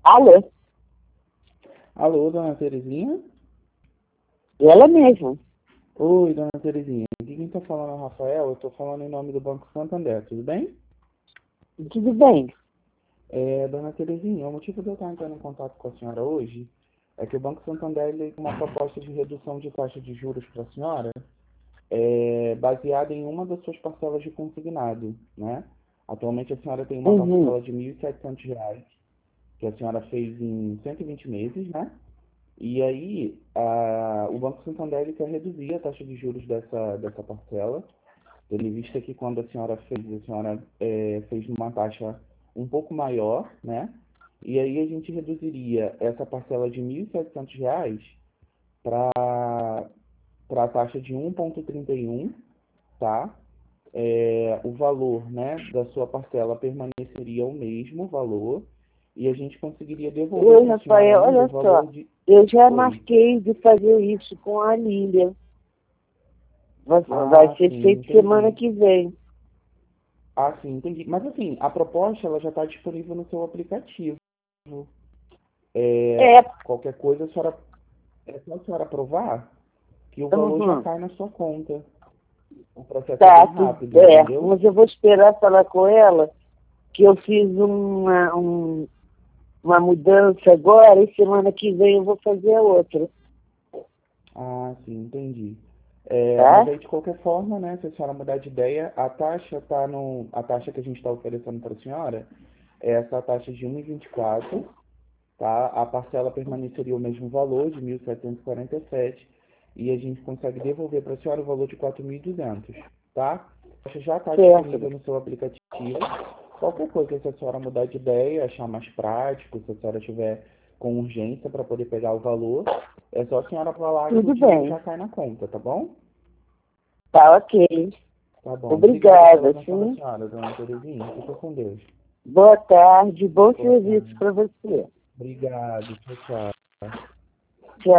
Alô? Alô, dona Terezinha? Ela mesma. Oi, dona Terezinha. Aqui quem tá falando é o Rafael, eu tô falando em nome do Banco Santander, tudo bem? Tudo bem? Dona Terezinha, o motivo de eu estar entrando em contato com a senhora hoje é que o Banco Santander ele tem uma proposta de redução de taxa de juros para a senhora, baseada em uma das suas parcelas de consignado, né? Atualmente a senhora tem uma Uhum. parcela de R$ 1.700, que a senhora fez em 120 meses, né? E aí, o Banco Santander ele quer reduzir a taxa de juros dessa parcela, tendo em vista que quando a senhora fez uma taxa um pouco maior, né? E aí a gente reduziria essa parcela de R$ 1.700 para a taxa de 1,31, tá? O valor, né, da sua parcela permaneceria o mesmo valor e a gente conseguiria devolver Oi, para a senhora Rafael, ainda o olha só. valor de... Eu já Oi. marquei de fazer isso com a Lília. Vai Ah, ser sim, feito semana entendi. que vem. Ah, sim, entendi. Mas assim, a proposta ela já está disponível no seu aplicativo. É, Qualquer coisa, é só a senhora aprovar que o valor já uhum. cai na sua conta. O processo é Tá, bem rápido, é. entendeu? Mas eu vou esperar falar com ela que eu fiz uma mudança agora e semana que vem eu vou fazer a outra, Ah, sim, entendi. Mas tá? aí, de qualquer forma, né, se a senhora mudar de ideia, a taxa tá no, a taxa que a gente está oferecendo para a senhora é essa taxa de 1,24, tá? A parcela permaneceria o mesmo valor, de 1.747, e a gente consegue devolver para a senhora o valor de 4.200, tá? A taxa já está Certo. disponível no seu aplicativo. Qualquer coisa, se a senhora mudar de ideia, achar mais prático, se a senhora tiver com urgência para poder pegar o valor, é só a senhora falar que o Tudo dinheiro já bem. cai na conta, tá bom? Tá ok. Tá bom. Obrigado pela Obrigada, atenção da sim. senhora, dona Terezinha. Fica com Deus. Boa tarde, bom Boa serviço tarde. para você. Obrigado. Tchau, tchau.